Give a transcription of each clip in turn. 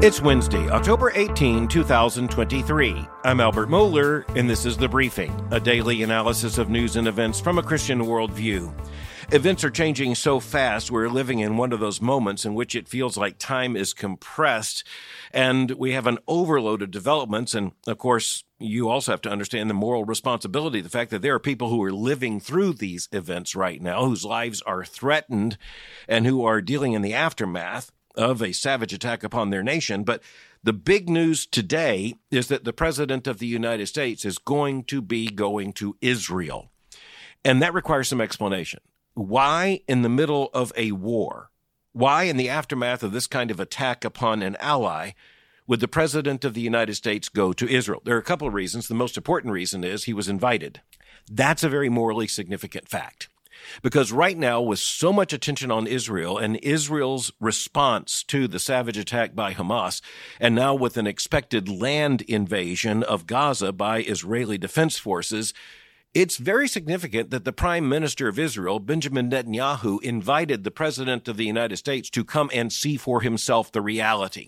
It's Wednesday, October 18, 2023. I'm Albert Mohler, and this is The Briefing, a daily analysis of news and events from a Christian worldview. Events are changing so fast, we're living in one of those moments in which it feels like time is compressed, and we have an overload of developments. And, of course, you also have to understand the moral responsibility, the fact that there are people who are living through these events right now, whose lives are threatened, and who are dealing in the aftermath of a savage attack upon their nation. But the big news today is that the President of the United States is going to be going to Israel. And that requires some explanation. Why in the middle of a war? Why in the aftermath of this kind of attack upon an ally would the President of the United States go to Israel? There are a couple of reasons. The most important reason is he was invited. That's a very morally significant fact. Because right now, with so much attention on Israel and Israel's response to the savage attack by Hamas, and now with an expected land invasion of Gaza by Israeli defense forces, it's very significant that the Prime Minister of Israel, Benjamin Netanyahu, invited the President of the United States to come and see for himself the reality.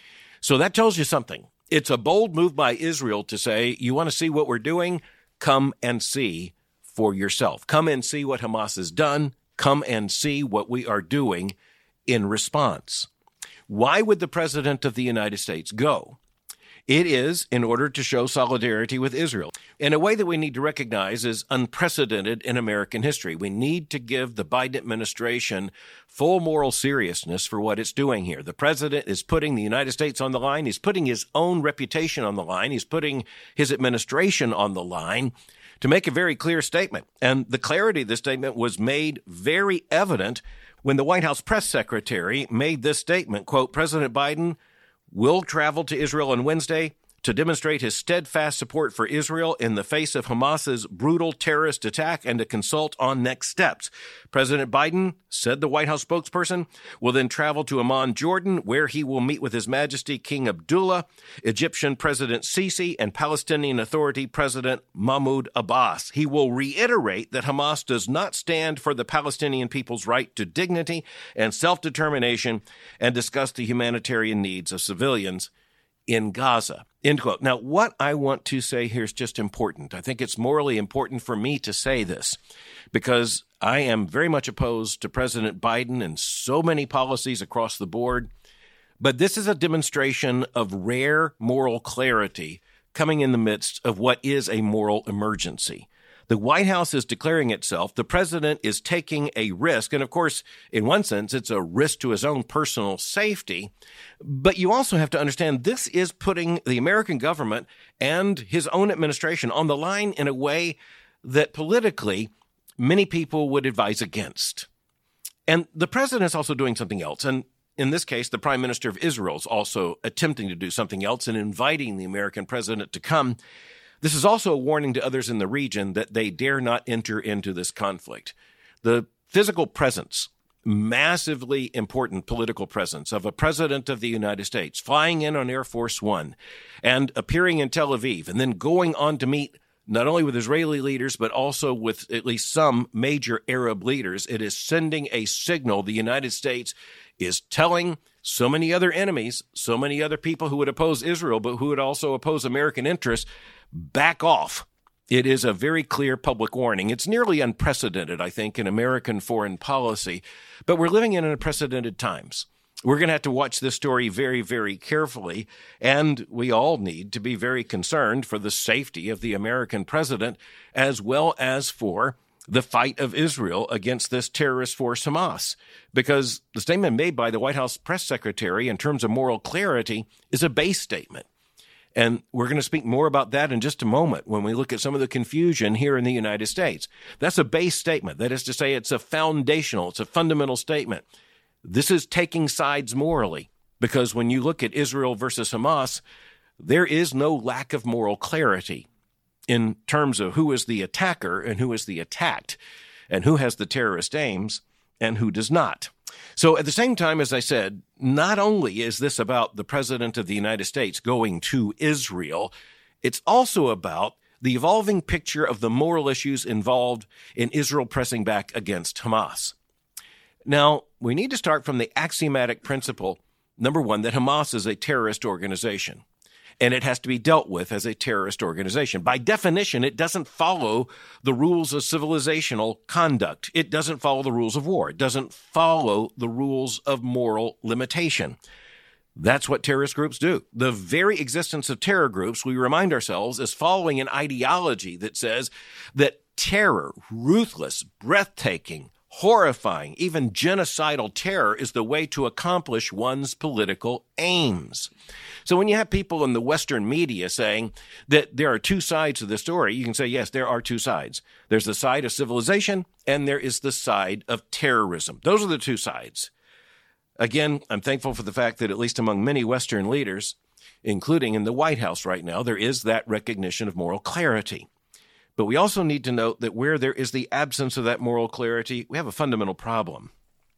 So that tells you something. It's a bold move by Israel to say, you want to see what we're doing? Come and see for yourself. Come and see what Hamas has done. Come and see what we are doing in response. Why would the President of the United States go? It is in order to show solidarity with Israel in a way that we need to recognize is unprecedented in American history. We need to give the Biden administration full moral seriousness for what it's doing here. The president is putting the United States on the line. He's putting his own reputation on the line. He's putting his administration on the line to make a very clear statement. And the clarity of this statement was made very evident when the White House press secretary made this statement, quote, President Biden will travel to Israel on Wednesday to demonstrate his steadfast support for Israel in the face of Hamas's brutal terrorist attack and to consult on next steps. President Biden, said the White House spokesperson, will then travel to Amman, Jordan, where he will meet with His Majesty King Abdullah, Egyptian President Sisi, and Palestinian Authority President Mahmoud Abbas. He will reiterate that Hamas does not stand for the Palestinian people's right to dignity and self-determination and discuss the humanitarian needs of civilians in Gaza. End quote. Now, what I want to say here is just important. I think it's morally important for me to say this because I am very much opposed to President Biden and so many policies across the board. But this is a demonstration of rare moral clarity coming in the midst of what is a moral emergency. The White House is declaring itself. The president is taking a risk. And of course, in one sense, it's a risk to his own personal safety. But you also have to understand this is putting the American government and his own administration on the line in a way that politically many people would advise against. And the president is also doing something else. And in this case, the Prime Minister of Israel is also attempting to do something else and inviting the American president to come. This is also a warning to others in the region that they dare not enter into this conflict. The physical presence, massively important political presence of a president of the United States flying in on Air Force One and appearing in Tel Aviv and then going on to meet not only with Israeli leaders, but also with at least some major Arab leaders. It is sending a signal the United States is telling so many other enemies, so many other people who would oppose Israel, but who would also oppose American interests, back off. It is a very clear public warning. It's nearly unprecedented, I think, in American foreign policy, but we're living in unprecedented times. We're going to have to watch this story very, very carefully, and we all need to be very concerned for the safety of the American president as well as for the fight of Israel against this terrorist force Hamas, because the statement made by the White House press secretary in terms of moral clarity is a base statement. And we're going to speak more about that in just a moment when we look at some of the confusion here in the United States. That's a base statement. That is to say, it's a foundational, it's a fundamental statement. This is taking sides morally, because when you look at Israel versus Hamas, there is no lack of moral clarity in terms of who is the attacker and who is the attacked, and who has the terrorist aims and who does not. So at the same time, as I said, not only is this about the President of the United States going to Israel, it's also about the evolving picture of the moral issues involved in Israel pressing back against Hamas. Now, we need to start from the axiomatic principle number one, that Hamas is a terrorist organization, and it has to be dealt with as a terrorist organization. By definition, it doesn't follow the rules of civilizational conduct. It doesn't follow the rules of war. It doesn't follow the rules of moral limitation. That's what terrorist groups do. The very existence of terror groups, we remind ourselves, is following an ideology that says that terror, ruthless, breathtaking, horrifying, even genocidal terror is the way to accomplish one's political aims. So when you have people in the Western media saying that there are two sides of the story, you can say, yes, there are two sides. There's the side of civilization, and there is the side of terrorism. Those are the two sides. Again, I'm thankful for the fact that at least among many Western leaders, including in the White House right now, there is that recognition of moral clarity. But we also need to note that where there is the absence of that moral clarity, we have a fundamental problem.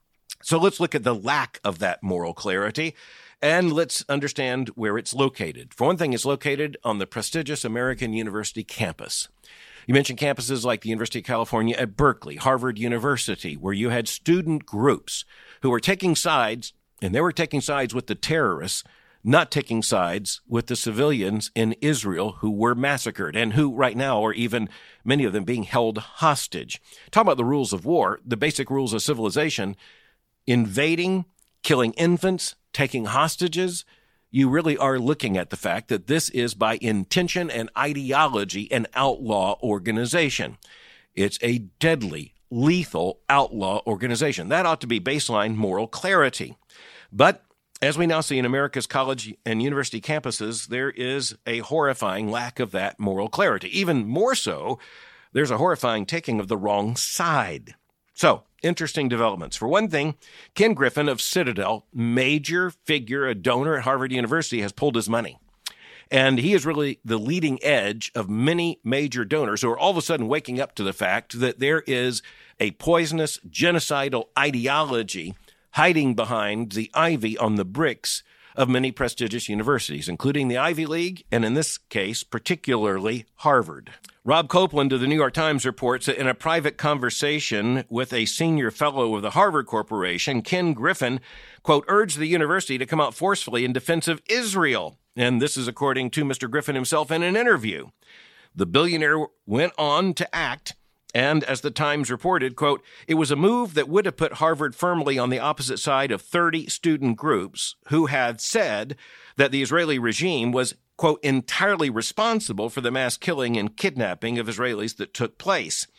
So let's look at the lack of that moral clarity, and let's understand where it's located. For one thing, it's located on the prestigious American University campus. You mentioned campuses like the University of California at Berkeley, Harvard University, where you had student groups who were taking sides, and they were taking sides with the terrorists, not taking sides with the civilians in Israel who were massacred and who right now are even many of them being held hostage. Talk about the rules of war, the basic rules of civilization, invading, killing infants, taking hostages. You really are looking at the fact that this is by intention and ideology an outlaw organization. It's a deadly, lethal outlaw organization. That ought to be baseline moral clarity. But as we now see in America's college and university campuses, there is a horrifying lack of that moral clarity. Even more so, there's a horrifying taking of the wrong side. So, interesting developments. For one thing, Ken Griffin of Citadel, major figure, a donor at Harvard University, has pulled his money. And he is really the leading edge of many major donors who are all of a sudden waking up to the fact that there is a poisonous, genocidal ideology hiding behind the ivy on the bricks of many prestigious universities, including the Ivy League, and in this case, particularly Harvard. Rob Copeland of the New York Times reports that in a private conversation with a senior fellow of the Harvard Corporation, Ken Griffin, quote, urged the university to come out forcefully in defense of Israel. And this is according to Mr. Griffin himself in an interview. The billionaire went on to act, and as the Times reported, quote, it was a move that would have put Harvard firmly on the opposite side of 30 student groups who had said that the Israeli regime was, quote, entirely responsible for the mass killing and kidnapping of Israelis that took place.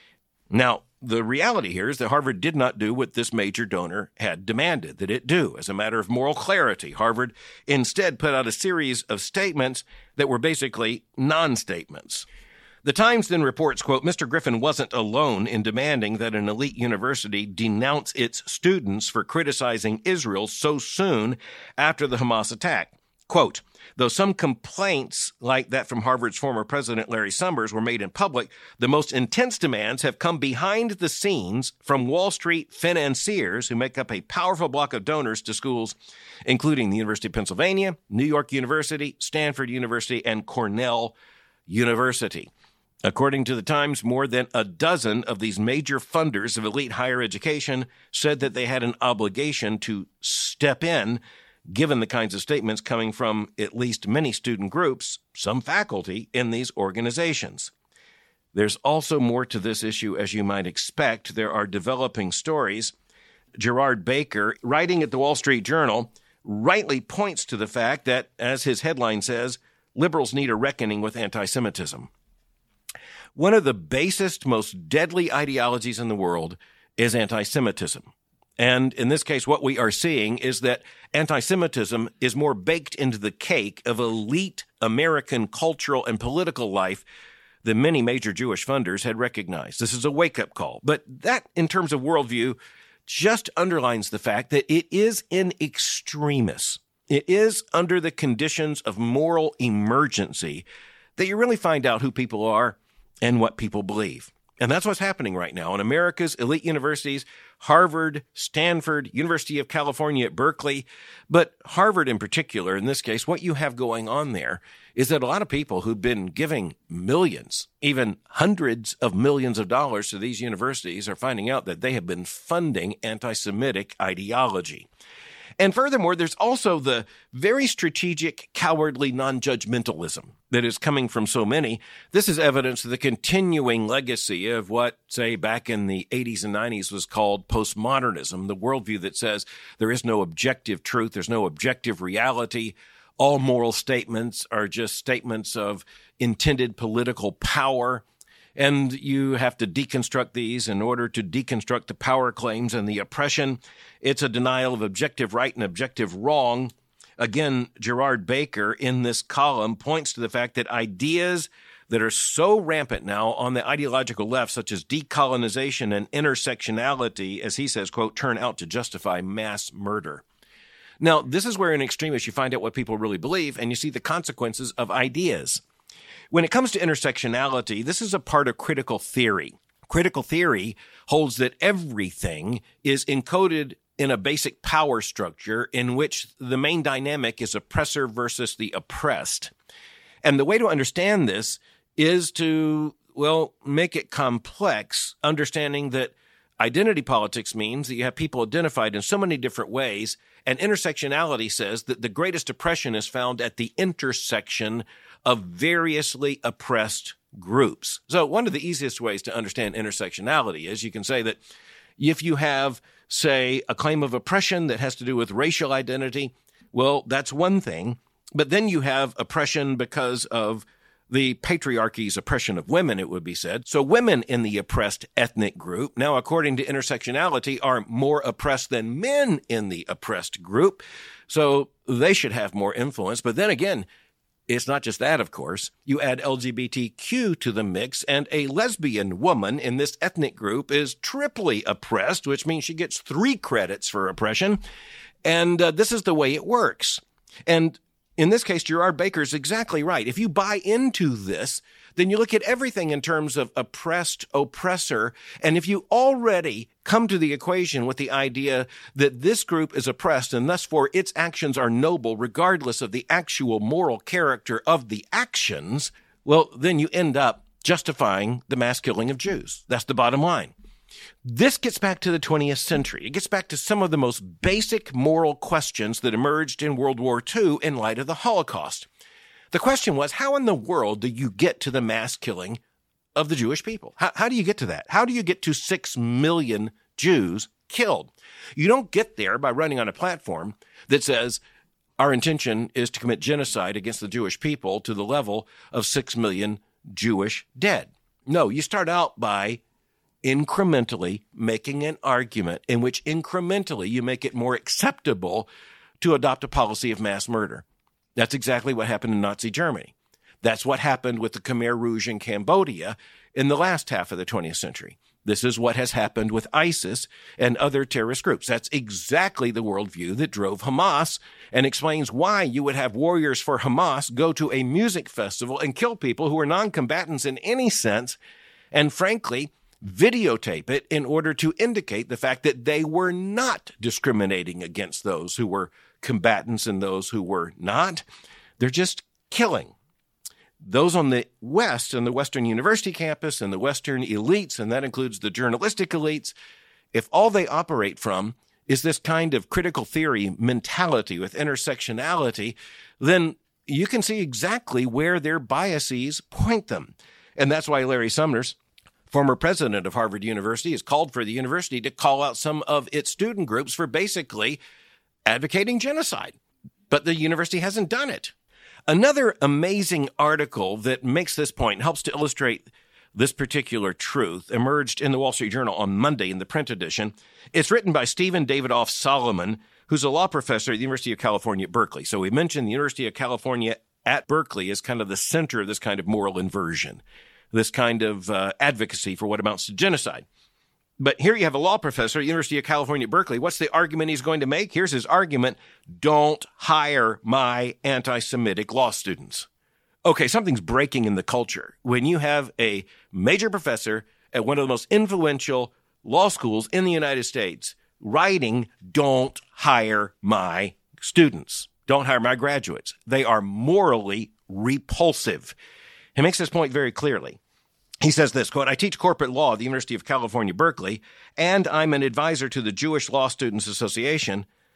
Now, the reality here is that Harvard did not do what this major donor had demanded that it do. As a matter of moral clarity, Harvard instead put out a series of statements that were basically non-statements. The Times then reports, quote, Mr. Griffin wasn't alone in demanding that an elite university denounce its students for criticizing Israel so soon after the Hamas attack. Quote, though some complaints like that from Harvard's former president Larry Summers were made in public, the most intense demands have come behind the scenes from Wall Street financiers who make up a powerful block of donors to schools, including the University of Pennsylvania, New York University, Stanford University, and Cornell University. According to the Times, more than a dozen of these major funders of elite higher education said that they had an obligation to step in, given the kinds of statements coming from at least many student groups, some faculty in these organizations. There's also more to this issue, as you might expect. There are developing stories. Gerard Baker, writing at the Wall Street Journal, rightly points to the fact that, as his headline says, liberals need a reckoning with anti-Semitism. One of the basest, most deadly ideologies in the world is anti-Semitism. And in this case, what we are seeing is that anti-Semitism is more baked into the cake of elite American cultural and political life than many major Jewish funders had recognized. This is a wake-up call. But that, in terms of worldview, just underlines the fact that it is in extremis. It is under the conditions of moral emergency that you really find out who people are and what people believe. And that's what's happening right now in America's elite universities, Harvard, Stanford, University of California at Berkeley. But Harvard in particular, in this case, what you have going on there is that a lot of people who've been giving millions, even hundreds of millions of dollars to these universities are finding out that they have been funding anti-Semitic ideology. And furthermore, there's also the very strategic, cowardly non-judgmentalism that is coming from so many. This is evidence of the continuing legacy of what, say, back in the 80s and 90s was called postmodernism, the worldview that says there is no objective truth, there's no objective reality. All moral statements are just statements of intended political power. And you have to deconstruct these in order to deconstruct the power claims and the oppression. It's a denial of objective right and objective wrong. Again, Gerard Baker in this column points to the fact that ideas that are so rampant now on the ideological left, such as decolonization and intersectionality, as he says, quote, turn out to justify mass murder. Now, this is where in extremists you find out what people really believe, and you see the consequences of ideas. When it comes to intersectionality, this is a part of critical theory. Critical theory holds that everything is encoded in a basic power structure in which the main dynamic is oppressor versus the oppressed. And the way to understand this is to, make it complex, understanding that identity politics means that you have people identified in so many different ways, and intersectionality says that the greatest oppression is found at the intersection of variously oppressed groups. So one of the easiest ways to understand intersectionality is you can say that if you have, say, a claim of oppression that has to do with racial identity, well, that's one thing. But then you have oppression because of the patriarchy's oppression of women, it would be said. So women in the oppressed ethnic group, now according to intersectionality, are more oppressed than men in the oppressed group. So they should have more influence. But then again, it's not just that, of course. You add LGBTQ to the mix, and a lesbian woman in this ethnic group is triply oppressed, which means she gets 3 credits for oppression. And this is the way it works. And in this case, Gerard Baker's exactly right. If you buy into this, then you look at everything in terms of oppressed, oppressor. And if you already come to the equation with the idea that this group is oppressed and thus for its actions are noble, regardless of the actual moral character of the actions, well, then you end up justifying the mass killing of Jews. That's the bottom line. This gets back to the 20th century. It gets back to some of the most basic moral questions that emerged in World War II in light of the Holocaust. The question was, how in the world do you get to the mass killing of the Jewish people? How do you get to that? How do you get to 6 million Jews killed? You don't get there by running on a platform that says our intention is to commit genocide against the Jewish people to the level of 6 million Jewish dead. No, you start out by incrementally making an argument in which incrementally you make it more acceptable to adopt a policy of mass murder. That's exactly what happened in Nazi Germany. That's what happened with the Khmer Rouge in Cambodia in the last half of the 20th century. This is what has happened with ISIS and other terrorist groups. That's exactly the worldview that drove Hamas and explains why you would have warriors for Hamas go to a music festival and kill people who are non-combatants in any sense, and frankly, videotape it in order to indicate the fact that they were not discriminating against those who were combatants and those who were not. They're just killing. Those on the West and the Western University campus and the Western elites, and that includes the journalistic elites, if all they operate from is this kind of critical theory mentality with intersectionality, then you can see exactly where their biases point them. And that's why Larry Summers, former president of Harvard University, has called for the university to call out some of its student groups for basically advocating genocide. But the university hasn't done it. Another amazing article that makes this point and helps to illustrate this particular truth emerged in the Wall Street Journal on Monday in the print edition. It's written by Stephen Davidoff Solomon, who's a law professor at the University of California at Berkeley. So we mentioned the University of California at Berkeley is kind of the center of this kind of moral inversion, this kind of advocacy for what amounts to genocide. But here you have a law professor at the University of California at Berkeley. What's the argument he's going to make? Here's his argument. Don't hire my anti-Semitic law students. Okay, something's breaking in the culture when you have a major professor at one of the most influential law schools in the United States writing, don't hire my students. Don't hire my graduates. They are morally repulsive. He makes this point very clearly. He says this, quote, I teach corporate law at the University of California, Berkeley, and I'm an advisor to the Jewish Law Students Association.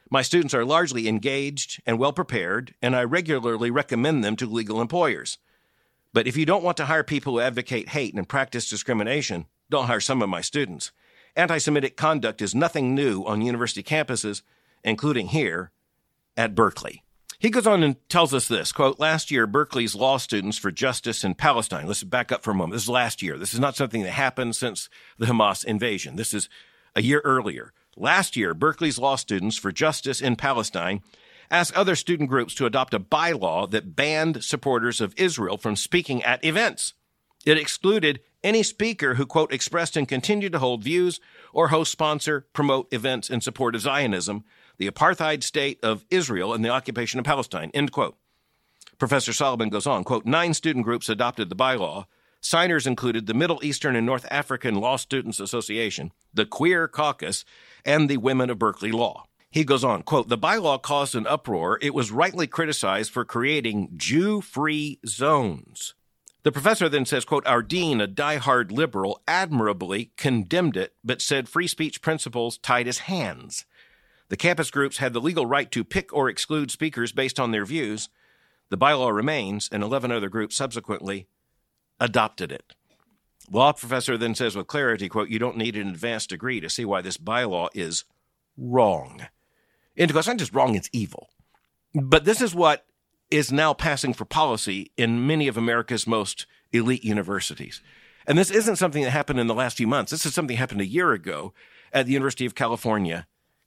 My students are largely engaged and well-prepared, and I regularly recommend them to legal employers. But if you don't want to hire people who advocate hate and practice discrimination, don't hire some of my students. Anti-Semitic conduct is nothing new on university campuses, including here at Berkeley. He goes on and tells us this, quote, last year, Berkeley's law students for justice in Palestine. Let's back up for a moment. This is last year. This is not something that happened since the Hamas invasion. This is a year earlier. Last year, Berkeley's law students for justice in Palestine asked other student groups to adopt a bylaw that banned supporters of Israel from speaking at events. It excluded any speaker who, quote, expressed and continued to hold views or host, sponsor, promote events in support of Zionism, the apartheid state of Israel, and the occupation of Palestine, end quote. Professor Solomon goes on, quote, 9 student groups adopted the bylaw. Signers included the Middle Eastern and North African Law Students Association, the Queer Caucus, and the Women of Berkeley Law. He goes on, quote, the bylaw caused an uproar. It was rightly criticized for creating Jew-free zones. The professor then says, quote, our dean, a diehard liberal, admirably condemned it, but said free speech principles tied his hands. The campus groups had the legal right to pick or exclude speakers based on their views. The bylaw remains, and 11 other groups subsequently adopted it. The law professor then says with clarity, quote, you don't need an advanced degree to see why this bylaw is wrong. And it's not just wrong, it's evil. But this is what is now passing for policy in many of America's most elite universities. And this isn't something that happened in the last few months. This is something that happened a year ago at the University of California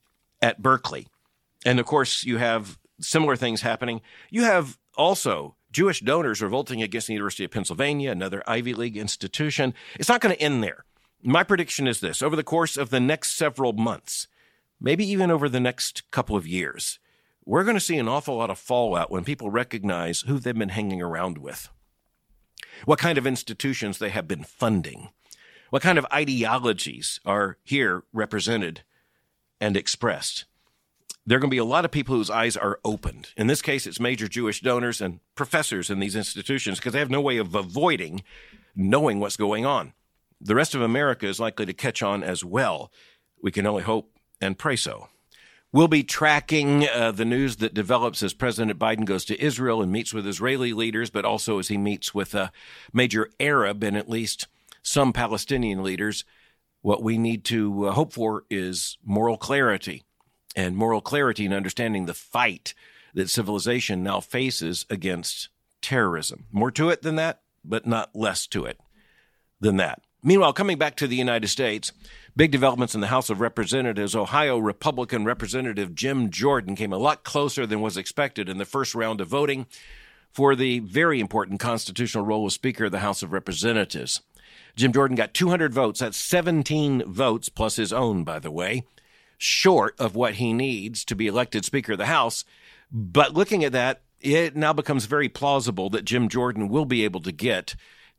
at Berkeley. And of course, you have similar things happening. You have also Jewish donors revolting against the University of Pennsylvania, another Ivy League institution. It's not going to end there. My prediction is this. Over the course of the next several months, maybe even over the next couple of years, we're going to see an awful lot of fallout when people recognize who they've been hanging around with, what kind of institutions they have been funding, what kind of ideologies are here represented and expressed. There are going to be a lot of people whose eyes are opened. In this case, it's major Jewish donors and professors in these institutions because they have no way of avoiding knowing what's going on. The rest of America is likely to catch on as well. We can only hope and pray so. We'll be tracking the news that develops as President Biden goes to Israel and meets with Israeli leaders, but also as he meets with major Arab and at least some Palestinian leaders. What we need to hope for is moral clarity, and moral clarity in understanding the fight that civilization now faces against terrorism. More to it than that, but not less to it than that. Meanwhile, coming back to the United States, big developments in the House of Representatives. Ohio Republican Representative Jim Jordan came a lot closer than was expected in the first round of voting for the very important constitutional role of Speaker of the House of Representatives. Jim Jordan got 200 votes. That's 17 votes, plus his own, by the way, short of what he needs to be elected Speaker of the House. But looking at that, it now becomes very plausible that Jim Jordan will be able to get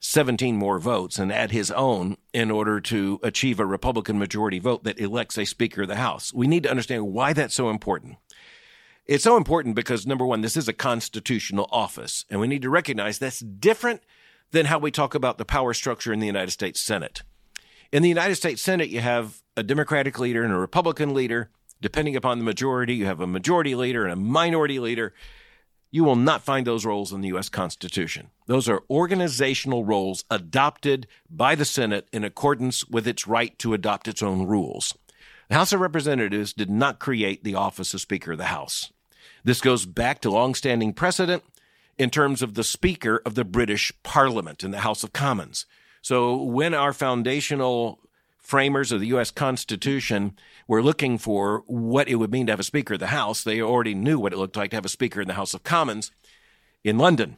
17 more votes and add his own in order to achieve a Republican majority vote that elects a Speaker of the House. We need to understand why that's so important. It's so important because, number one, this is a constitutional office, and we need to recognize that's different than how we talk about the power structure in the United States Senate. In the United States Senate, you have a Democratic leader and a Republican leader. Depending upon the majority, you have a majority leader and a minority leader. You will not find those roles in the U.S. Constitution. Those are organizational roles adopted by the Senate in accordance with its right to adopt its own rules. The House of Representatives did not create the office of Speaker of the House. This goes back to longstanding precedent in terms of the Speaker of the British Parliament in the House of Commons. So when our foundational framers of the U.S. Constitution were looking for what it would mean to have a Speaker of the House, they already knew what it looked like to have a Speaker in the House of Commons in London.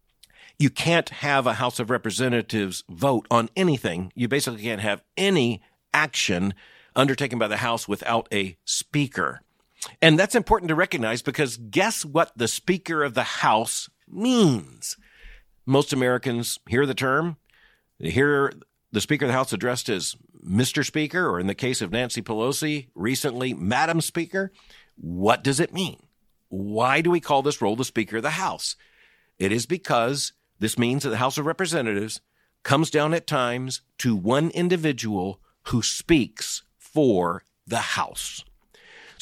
You can't have a House of Representatives vote on anything. You basically can't have any action undertaken by the House without a Speaker. And that's important to recognize because guess what the Speaker of the House means? Most Americans hear the term. They hear the Speaker of the House addressed as Mr. Speaker, or in the case of Nancy Pelosi, recently, Madam Speaker. What does it mean? Why do we call this role the Speaker of the House? It is because this means that the House of Representatives comes down at times to one individual who speaks for the House.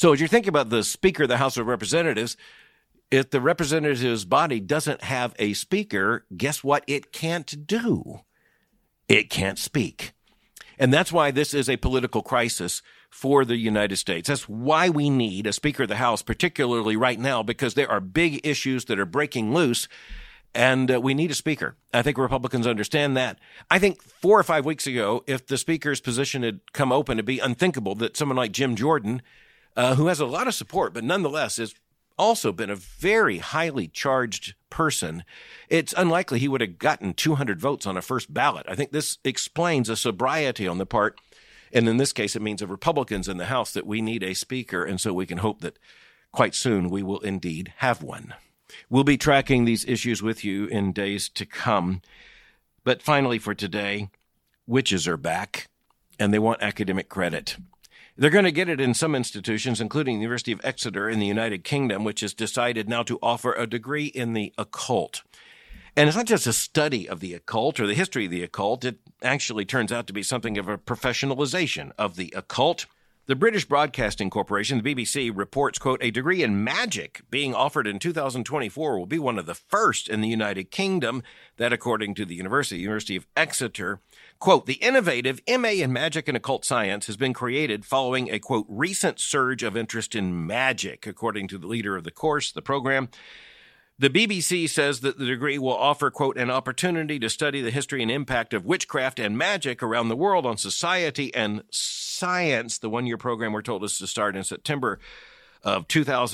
So as you're thinking about the Speaker of the House of Representatives, if the representatives body doesn't have a speaker, guess what it can't do? It can't speak. And that's why this is a political crisis for the United States. That's why we need a Speaker of the House, particularly right now, because there are big issues that are breaking loose, and we need a speaker. I think Republicans understand that. I think 4 or 5 weeks ago, if the speaker's position had come open, it'd be unthinkable that someone like Jim Jordan, who has a lot of support, but nonetheless is also been a very highly charged person, it's unlikely he would have gotten 200 votes on a first ballot. I think this explains a sobriety on the part, and in this case, it means of Republicans in the House, that we need a speaker, and so we can hope that quite soon we will indeed have one. We'll be tracking these issues with you in days to come. But finally for today, witches are back, and they want academic credit. They're going to get it in some institutions, including the University of Exeter in the United Kingdom, which has decided now to offer a degree in the occult. And it's not just a study of the occult or the history of the occult. It actually turns out to be something of a professionalization of the occult. The British Broadcasting Corporation, the BBC, reports, quote, a degree in magic being offered in 2024 will be one of the first in the United Kingdom. That, according to the University of Exeter, quote, the innovative MA in Magic and Occult Science has been created following a, quote, recent surge of interest in magic, according to the leader of the course, the program. The BBC says that the degree will offer, quote, an opportunity to study the history and impact of witchcraft and magic around the world on society and science. The one-year program, we're told, is to start in September of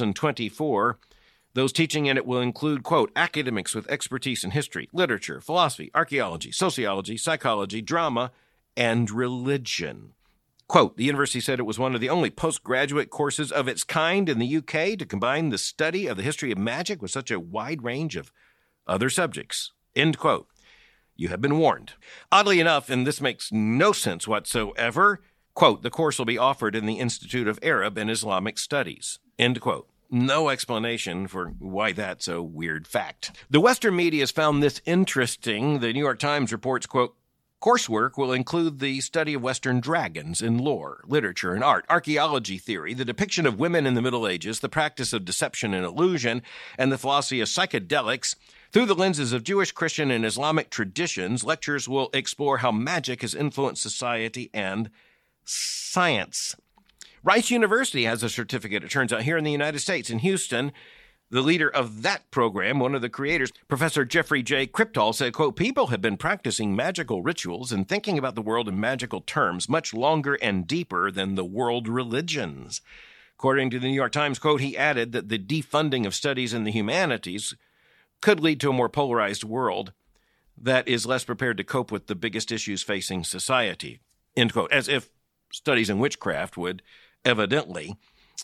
2024. Those teaching in it will include, quote, academics with expertise in history, literature, philosophy, archaeology, sociology, psychology, drama, and religion. Quote, the university said it was one of the only postgraduate courses of its kind in the UK to combine the study of the history of magic with such a wide range of other subjects. End quote. You have been warned. Oddly enough, and this makes no sense whatsoever, quote, the course will be offered in the Institute of Arab and Islamic Studies. End quote. No explanation for why that's a weird fact. The Western media has found this interesting. The New York Times reports, quote, coursework will include the study of Western dragons in lore, literature, and art, archaeology theory, the depiction of women in the Middle Ages, the practice of deception and illusion, and the philosophy of psychedelics. Through the lenses of Jewish, Christian, and Islamic traditions, lectures will explore how magic has influenced society and science. Rice University has a certificate, it turns out, here in the United States, in Houston. The leader of that program, one of the creators, Professor Jeffrey J. Kriptal, said, quote, people have been practicing magical rituals and thinking about the world in magical terms much longer and deeper than the world religions. According to the New York Times, quote, he added that the defunding of studies in the humanities could lead to a more polarized world that is less prepared to cope with the biggest issues facing society, end quote, as if studies in witchcraft would evidently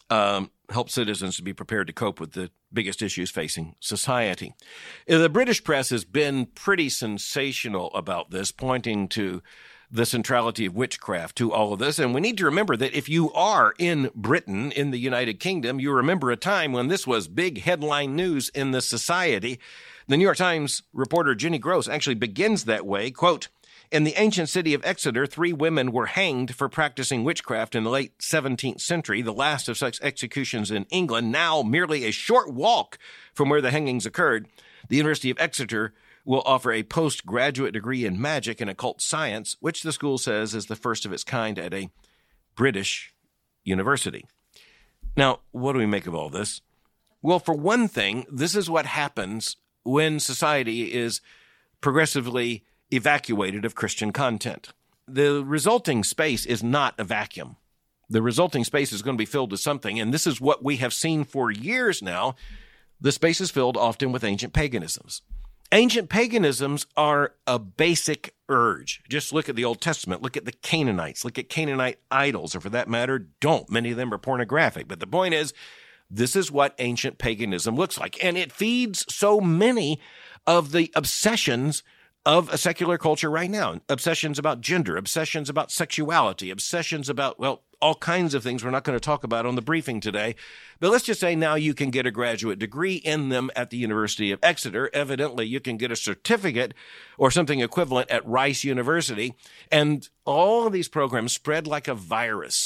help citizens to be prepared to cope with the biggest issues facing society. The British press has been pretty sensational about this, pointing to the centrality of witchcraft to all of this. And we need to remember that if you are in Britain, in the United Kingdom, you remember a time when this was big headline news in the society. The New York Times reporter Jenny Gross actually begins that way, quote, in the ancient city of Exeter, 3 women were hanged for practicing witchcraft in the late 17th century, the last of such executions in England. Now, merely a short walk from where the hangings occurred, the University of Exeter will offer a postgraduate degree in magic and occult science, which the school says is the first of its kind at a British university. Now, what do we make of all this? Well, for one thing, this is what happens when society is progressively evacuated of Christian content. The resulting space is not a vacuum. The resulting space is going to be filled with something, and this is what we have seen for years now. The space is filled often with ancient paganisms. Ancient paganisms are a basic urge. Just look at the Old Testament. Look at the Canaanites. Look at Canaanite idols, or for that matter, don't. Many of them are pornographic. But the point is, this is what ancient paganism looks like, and it feeds so many of the obsessions of a secular culture right now. Obsessions about gender, obsessions about sexuality, obsessions about, well, all kinds of things we're not going to talk about on the briefing today. But let's just say now you can get a graduate degree in them at the University of Exeter. Evidently, you can get a certificate or something equivalent at Rice University. And all of these programs spread like a virus.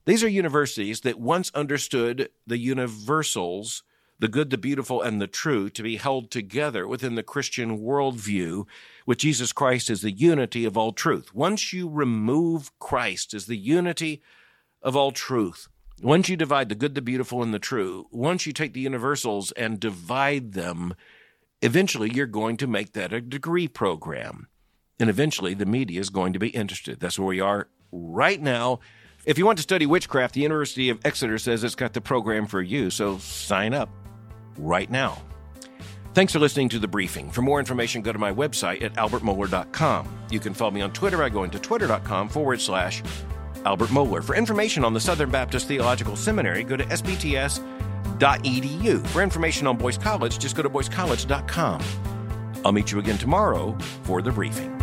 These are universities that once understood the universals, the good, the beautiful, and the true, to be held together within the Christian worldview, with Jesus Christ as the unity of all truth. Once you remove Christ as the unity of all truth, once you divide the good, the beautiful, and the true, once you take the universals and divide them, eventually you're going to make that a degree program. And eventually the media is going to be interested. That's where we are right now. If you want to study witchcraft, the University of Exeter says it's got the program for you, so sign up right now. Thanks for listening to The Briefing. For more information, go to my website at albertmohler.com. You can follow me on Twitter by going to twitter.com/Albert Mohler. For information on the Southern Baptist Theological Seminary, go to sbts.edu. For information on Boyce College, just go to boycecollege.com. I'll meet you again tomorrow for The Briefing.